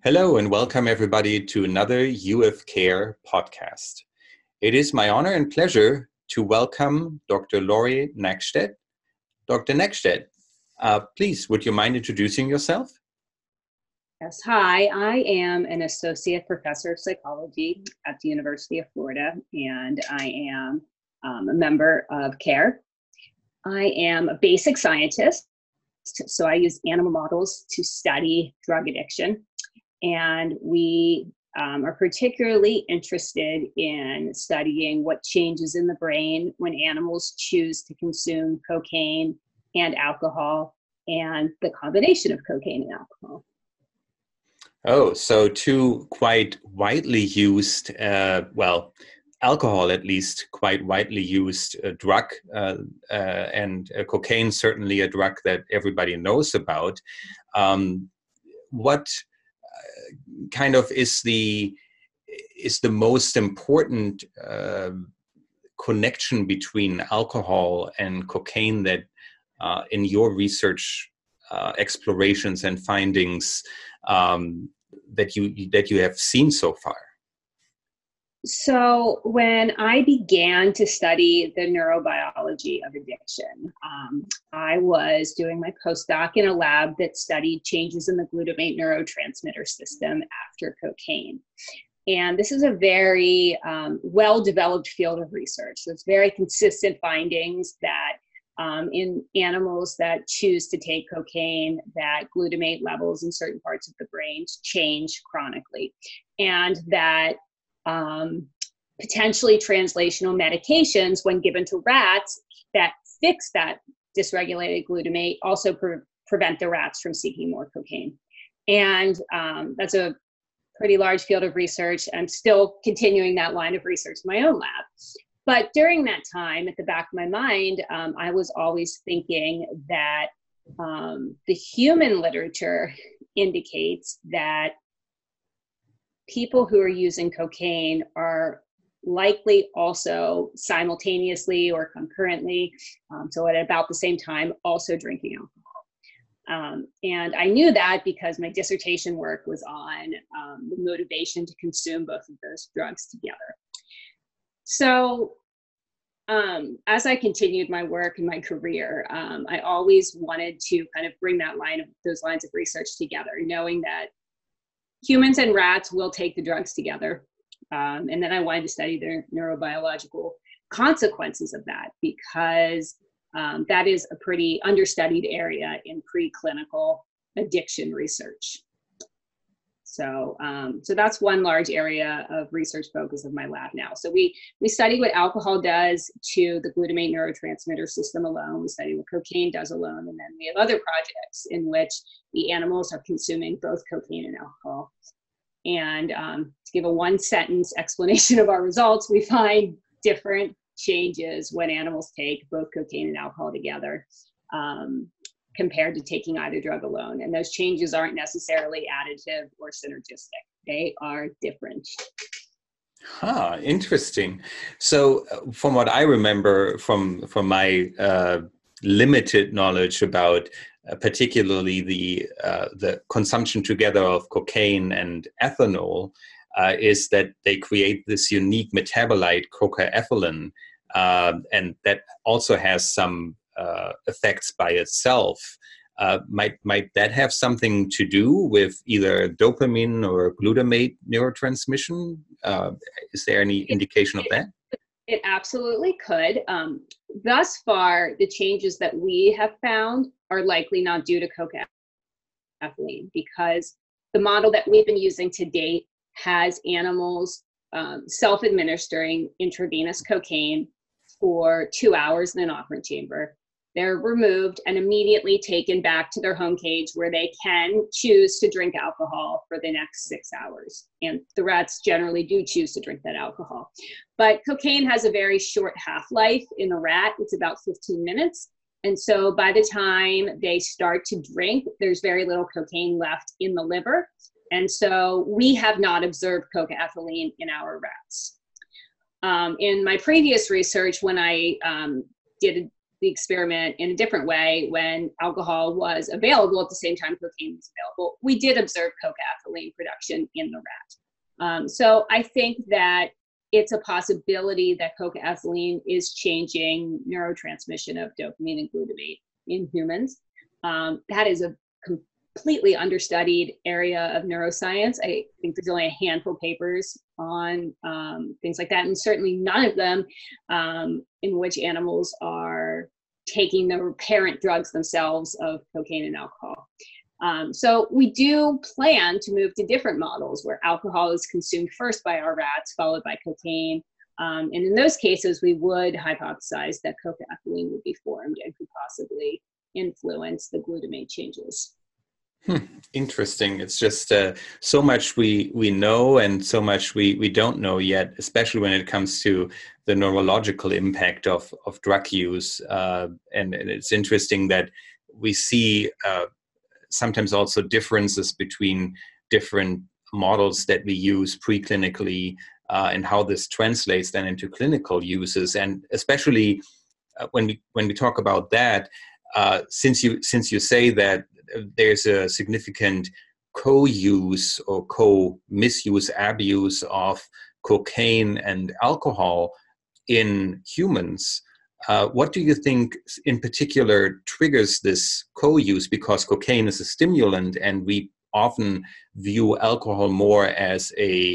Hello and welcome everybody to another UF Care podcast. It is my honor and pleasure to welcome Dr. Lori Nackstedt. Dr. Nackstedt, please, would you mind introducing yourself? Yes, hi, I am an associate professor of psychology at the University of Florida, and I am a member of CARE. I am a basic scientist, so I use animal models to study drug addiction. And we are particularly interested in studying what changes in the brain when animals choose to consume cocaine and alcohol, and the combination of cocaine and alcohol. Oh, so two quite widely used, alcohol at least, quite widely used drug, and cocaine certainly a drug that everybody knows about. What kind of is the most important connection between alcohol and cocaine that in your research explorations and findings that you have seen so far? So when I began to study the neurobiology of addiction, I was doing my postdoc in a lab that studied changes in the glutamate neurotransmitter system after cocaine. And this is a very well-developed field of research. There's very consistent findings that in animals that choose to take cocaine, that glutamate levels in certain parts of the brain change chronically, and that potentially translational medications, when given to rats that fix that dysregulated glutamate, also prevent the rats from seeking more cocaine. And that's a pretty large field of research. I'm still continuing that line of research in my own lab. But during that time, at the back of my mind, I was always thinking that the human literature indicates that people who are using cocaine are likely also simultaneously or concurrently, so at about the same time, also drinking alcohol. And I knew that because my dissertation work was on the motivation to consume both of those drugs together. So as I continued my work and my career, I always wanted to kind of bring those lines of research together, knowing that humans and rats will take the drugs together. And then I wanted to study the neurobiological consequences of that, because that is a pretty understudied area in preclinical addiction research. So that's one large area of research focus of my lab now. So we study what alcohol does to the glutamate neurotransmitter system alone. We study what cocaine does alone. And then we have other projects in which the animals are consuming both cocaine and alcohol. And to give a one-sentence explanation of our results, we find different changes when animals take both cocaine and alcohol together, compared to taking either drug alone. And those changes aren't necessarily additive or synergistic. They are different. Interesting. So from what I remember from my limited knowledge about particularly the consumption together of cocaine and ethanol, is that they create this unique metabolite, cocaethylene, and that also has some effects by itself. Might that have something to do with either dopamine or glutamate neurotransmission? Is there any indication of that? It absolutely could. Thus far, the changes that we have found are likely not due to cocaethylene, because the model that we've been using to date has animals self-administering intravenous cocaine for 2 hours in an operant chamber. They're removed and immediately taken back to their home cage, where they can choose to drink alcohol for the next 6 hours. And the rats generally do choose to drink that alcohol. But cocaine has a very short half-life in the rat. It's about 15 minutes. And so by the time they start to drink, there's very little cocaine left in the liver. And so we have not observed cocaethylene in our rats. In my previous research, when I did the experiment in a different way when alcohol was available at the same time cocaine was available. We did observe cocaethylene production in the rat. So I think that it's a possibility that cocaethylene is changing neurotransmission of dopamine and glutamate in humans. That is a completely understudied area of neuroscience. I think there's only a handful of papers on things like that, and certainly none of them in which animals are taking the parent drugs themselves of cocaine and alcohol. So we do plan to move to different models where alcohol is consumed first by our rats, followed by cocaine. And in those cases, we would hypothesize that cocaethylene would be formed and could possibly influence the glutamate changes. Interesting. It's just so much we know and so much we don't know yet, especially when it comes to the neurological impact of drug use. And it's interesting that we see sometimes also differences between different models that we use preclinically and how this translates then into clinical uses. And especially when we talk about that, since you say that there's a significant co-use or co-misuse, abuse of cocaine and alcohol in humans, what do you think in particular triggers this co-use? Because cocaine is a stimulant, and we often view alcohol more as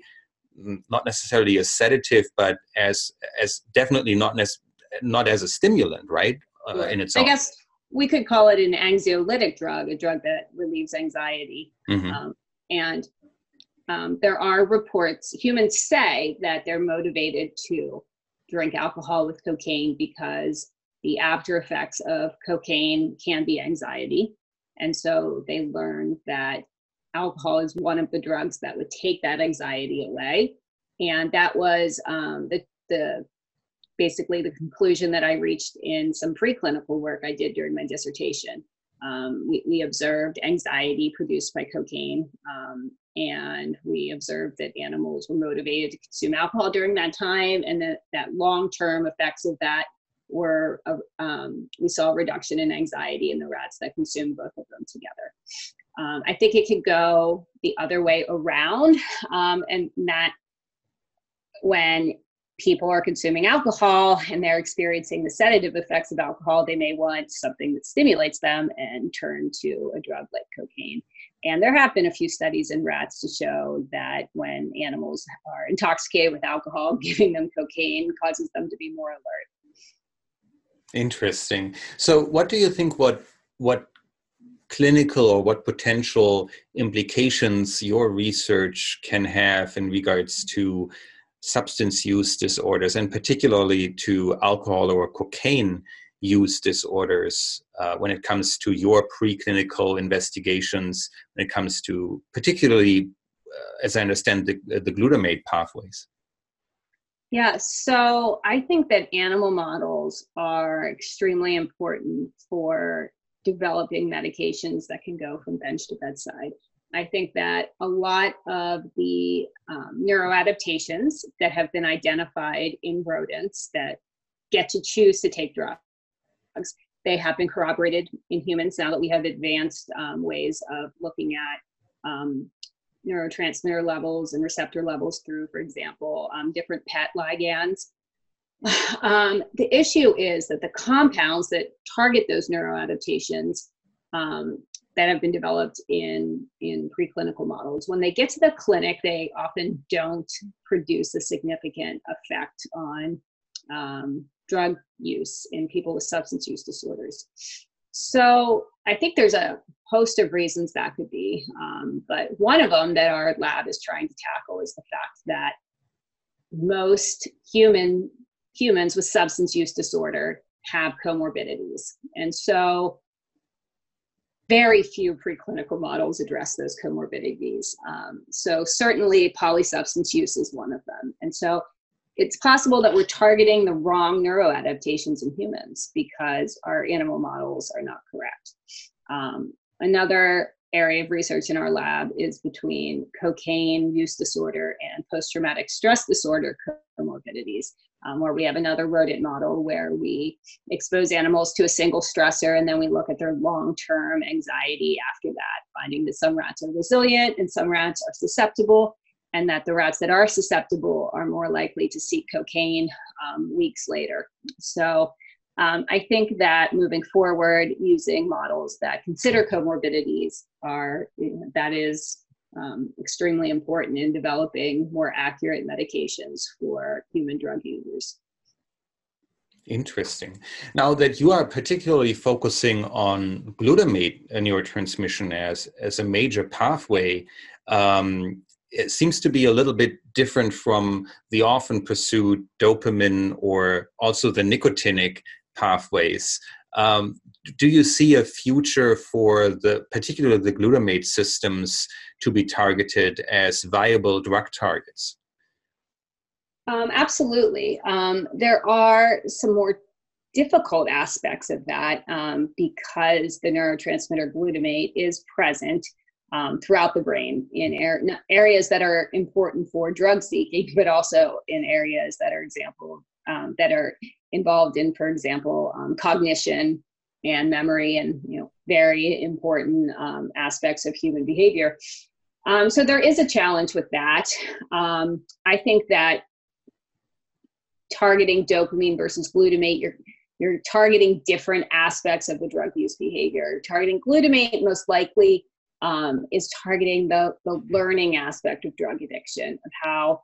not necessarily a sedative, but as definitely not as a stimulant, right? In itself. I guess we could call it an anxiolytic drug, a drug that relieves anxiety. Mm-hmm. And there are reports, humans say that they're motivated to drink alcohol with cocaine because the after effects of cocaine can be anxiety. And so they learn that alcohol is one of the drugs that would take that anxiety away. And that was basically the conclusion that I reached in some preclinical work I did during my dissertation. We observed anxiety produced by cocaine, and we observed that animals were motivated to consume alcohol during that time, and that long-term effects of that were, we saw a reduction in anxiety in the rats that consumed both of them together. I think it could go the other way around, and that when people are consuming alcohol and they're experiencing the sedative effects of alcohol, they may want something that stimulates them and turn to a drug like cocaine. And there have been a few studies in rats to show that when animals are intoxicated with alcohol, giving them cocaine causes them to be more alert. Interesting. So what do you think, what clinical or what potential implications your research can have in regards to substance use disorders, and particularly to alcohol or cocaine use disorders, when it comes to your preclinical investigations, when it comes to particularly, as I understand, the glutamate pathways? Yeah, so I think that animal models are extremely important for developing medications that can go from bench to bedside. I think that a lot of the neuroadaptations that have been identified in rodents that get to choose to take drugs, they have been corroborated in humans now that we have advanced ways of looking at neurotransmitter levels and receptor levels through, for example, different PET ligands. The issue is that the compounds that target those neuroadaptations that have been developed in preclinical models, when they get to the clinic, they often don't produce a significant effect on drug use in people with substance use disorders. So I think there's a host of reasons that could be, but one of them that our lab is trying to tackle is the fact that most humans with substance use disorder have comorbidities. And so very few preclinical models address those comorbidities. So certainly polysubstance use is one of them. And so it's possible that we're targeting the wrong neuroadaptations in humans because our animal models are not correct. Another area of research in our lab is between cocaine use disorder and post-traumatic stress disorder comorbidities. Or we have another rodent model where we expose animals to a single stressor, and then we look at their long-term anxiety after that, finding that some rats are resilient and some rats are susceptible, and that the rats that are susceptible are more likely to seek cocaine weeks later. So I think that moving forward, using models that consider comorbidities that is extremely important in developing more accurate medications for human drug users. Interesting. Now that you are particularly focusing on glutamate neurotransmission as a major pathway, it seems to be a little bit different from the often pursued dopamine or also the nicotinic pathways. Do you see a future for particularly the glutamate systems to be targeted as viable drug targets? Absolutely. There are some more difficult aspects of that because the neurotransmitter glutamate is present throughout the brain in areas that are important for drug seeking, but also in areas that are involved in, for example, cognition and memory, and very important aspects of human behavior. So there is a challenge with that. I think that targeting dopamine versus glutamate, you're targeting different aspects of the drug use behavior. Targeting glutamate most likely is targeting the learning aspect of drug addiction, of how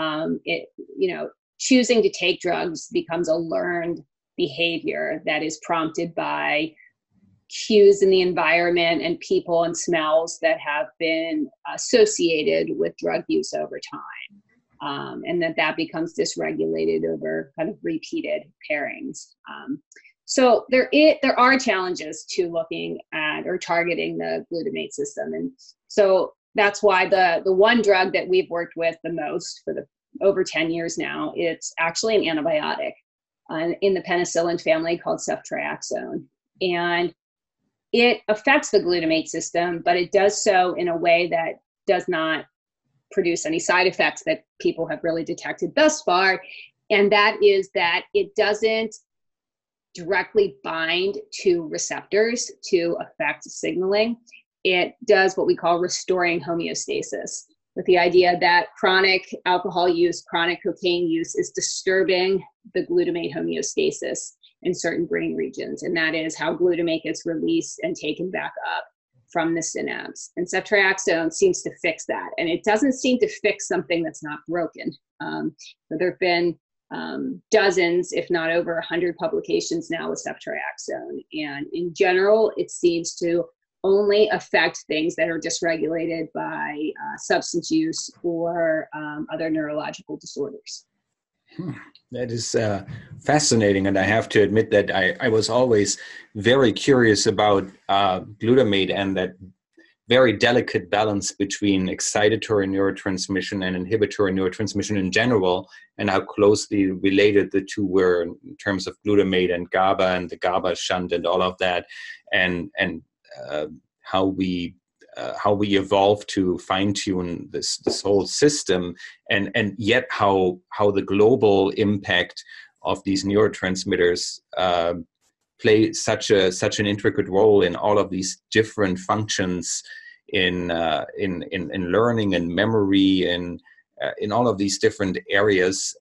choosing to take drugs becomes a learned behavior that is prompted by cues in the environment and people and smells that have been associated with drug use over time. And that becomes dysregulated over kind of repeated pairings. So there are challenges to looking at or targeting the glutamate system. And so that's why the one drug that we've worked with the most for over 10 years now, it's actually an antibiotic in the penicillin family called ceftriaxone. And it affects the glutamate system, but it does so in a way that does not produce any side effects that people have really detected thus far. And that is that it doesn't directly bind to receptors to affect signaling. It does what we call restoring homeostasis, with the idea that chronic alcohol use, chronic cocaine use is disturbing the glutamate homeostasis in certain brain regions. And that is how glutamate gets released and taken back up from the synapse. And ceftriaxone seems to fix that. And it doesn't seem to fix something that's not broken. There have been dozens, if not over 100 publications now with ceftriaxone. And in general, it seems to only affect things that are dysregulated by substance use or other neurological disorders. That is fascinating. And I have to admit that I was always very curious about glutamate and that very delicate balance between excitatory neurotransmission and inhibitory neurotransmission in general, and how closely related the two were in terms of glutamate and GABA and the GABA shunt and all of that, and how we evolved to fine-tune this whole system, and yet how the global impact of these neurotransmitters play such an intricate role in all of these different functions in learning and memory and in all of these different areas.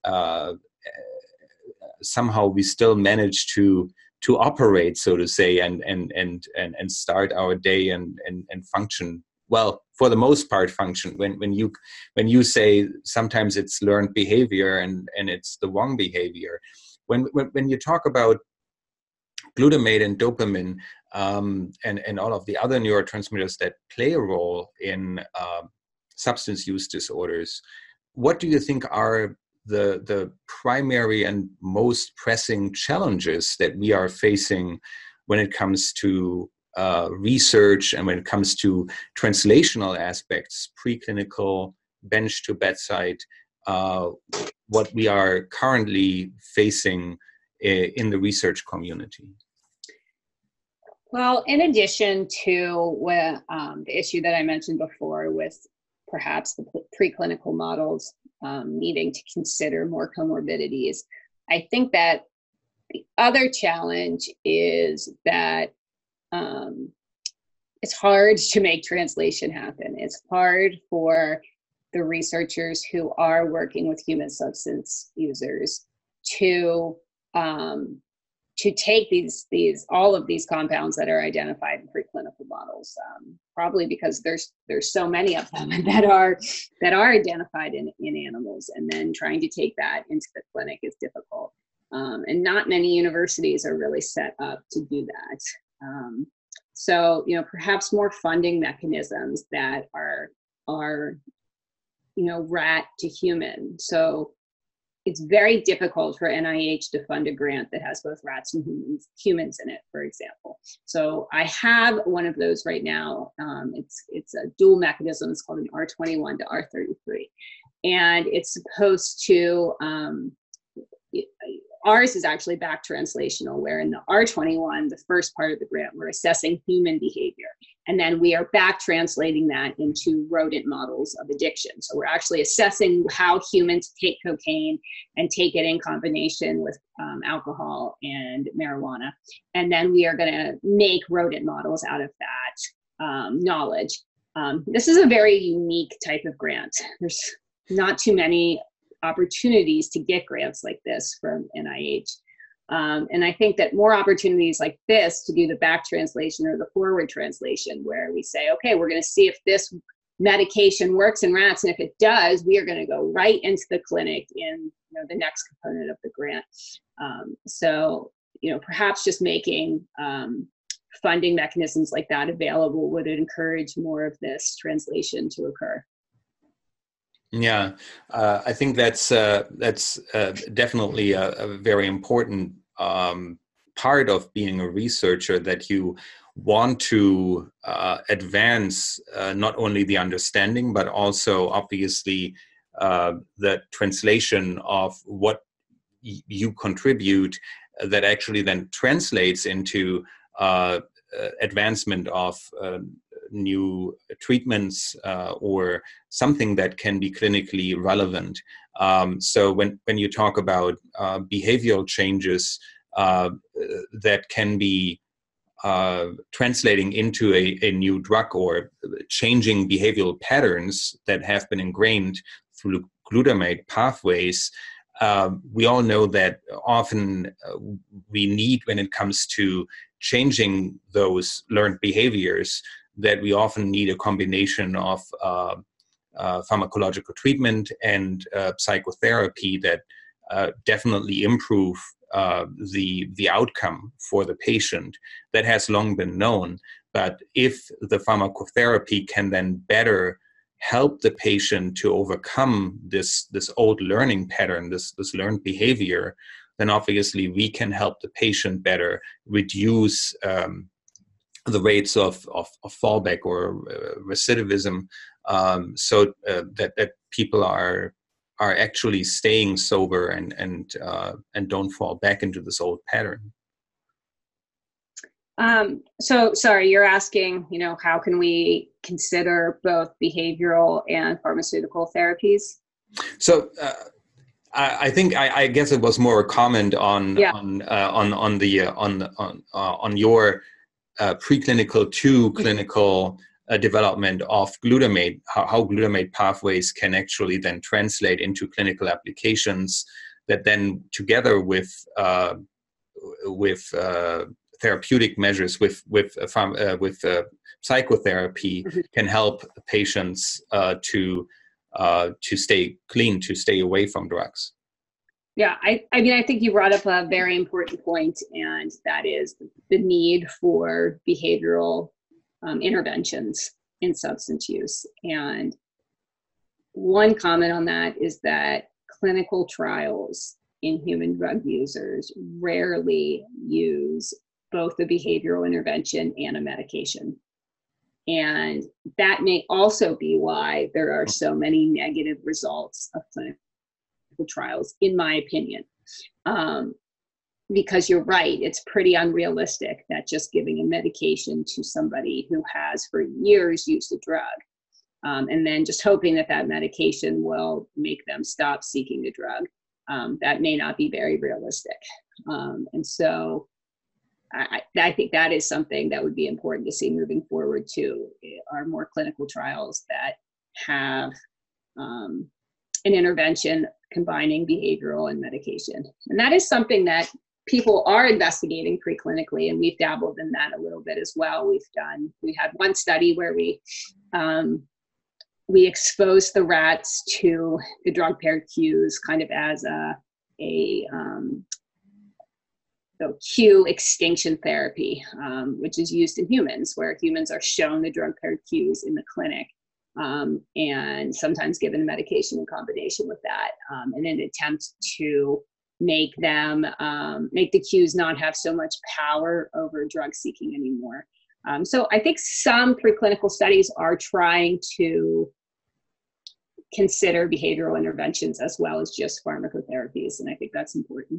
Somehow we still manage to operate, so to say, and start our day and function well, for the most part function. When you say sometimes it's learned behavior and it's the wrong behavior. When you talk about glutamate and dopamine and all of the other neurotransmitters that play a role in substance use disorders, what do you think are the primary and most pressing challenges that we are facing when it comes to research and when it comes to translational aspects, preclinical, bench to bedside, what we are currently facing in the research community? Well, in addition to the issue that I mentioned before with perhaps the preclinical models needing to consider more comorbidities, I think that the other challenge is that it's hard to make translation happen. It's hard for the researchers who are working with human substance users to take all of these compounds that are identified in preclinical models, probably because there's so many of them that are identified in animals, and then trying to take that into the clinic is difficult. And not many universities are really set up to do that. So, perhaps more funding mechanisms that are rat to human. So it's very difficult for NIH to fund a grant that has both rats and humans in it, for example. So I have one of those right now. It's a dual mechanism. It's called an R21 to R33. And it's supposed to, ours is actually back translational, where in the R21, the first part of the grant, we're assessing human behavior. And then we are back translating that into rodent models of addiction. So we're actually assessing how humans take cocaine and take it in combination with alcohol and marijuana. And then we are going to make rodent models out of that knowledge. This is a very unique type of grant. There's not too many opportunities to get grants like this from NIH. And I think that more opportunities like this to do the back translation or the forward translation, where we say, okay, we're going to see if this medication works in rats, and if it does, we are going to go right into the clinic in the next component of the grant. So perhaps just making funding mechanisms like that available would encourage more of this translation to occur. Yeah, I think that's definitely a very important part of being a researcher, that you want to advance not only the understanding, but also obviously the translation of what you contribute, that actually then translates into advancement of new treatments or something that can be clinically relevant. So when you talk about behavioral changes that can be translating into a new drug, or changing behavioral patterns that have been ingrained through glutamate pathways, we all know that often we need, when it comes to changing those learned behaviors, that we often need a combination of pharmacological treatment and psychotherapy that definitely improve the outcome for the patient. That has long been known. But if the pharmacotherapy can then better help the patient to overcome this old learning pattern, this learned behavior, then obviously we can help the patient better reduce the rates of fallback or recidivism, so that people are actually staying sober and don't fall back into this old pattern. So sorry, you're asking, how can we consider both behavioral and pharmaceutical therapies? So I think I guess it was more a comment on your preclinical to clinical development of glutamate, how glutamate pathways can actually then translate into clinical applications that then, together with therapeutic measures, with psychotherapy, can help patients to stay clean, to stay away from drugs. Yeah, I mean, I think you brought up a very important point, and that is the need for behavioral interventions in substance use. And one comment on that is that clinical trials in human drug users rarely use both a behavioral intervention and a medication. And that may also be why there are so many negative results of clinical trials, in my opinion. Because you're right, it's pretty unrealistic that just giving a medication to somebody who has for years used a drug, and then just hoping that medication will make them stop seeking the drug, that may not be very realistic. And so I think that is something that would be important to see moving forward too, are more clinical trials that have an intervention combining behavioral and medication. And that is something that people are investigating preclinically, and we've dabbled in that a little bit as well. We had one study where we exposed the rats to the drug paired cues kind of as a cue extinction therapy, which is used in humans, where humans are shown the drug paired cues in the clinic, and sometimes given medication in combination with that, in an attempt to make the cues not have so much power over drug seeking anymore. So I think some preclinical studies are trying to consider behavioral interventions as well as just pharmacotherapies, and I think that's important.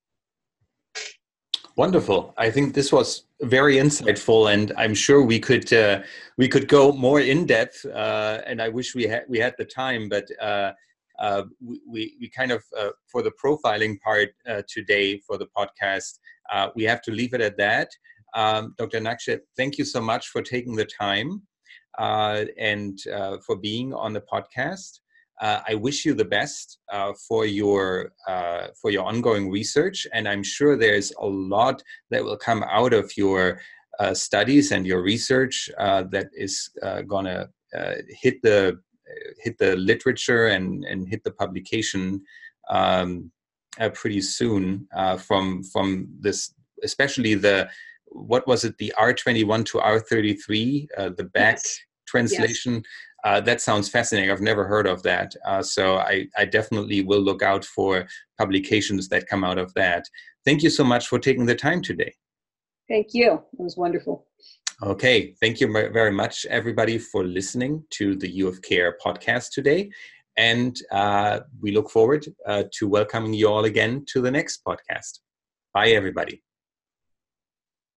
Wonderful. I think this was very insightful, and I'm sure we could go more in depth. And I wish we had the time, but we kind of for the profiling part today for the podcast, we have to leave it at that. Dr. Nakshit, thank you so much for taking the time and for being on the podcast. I wish you the best for your ongoing research, and I'm sure there's a lot that will come out of your studies and your research that is going to hit the literature and hit the publication pretty soon from this, especially what was it, the R21 to R33, the back translation. Yes. That sounds fascinating. I've never heard of that. So I definitely will look out for publications that come out of that. Thank you so much for taking the time today. Thank you. It was wonderful. Okay. Thank you very much, everybody, for listening to the U of Care podcast today. And we look forward to welcoming you all again to the next podcast. Bye, everybody.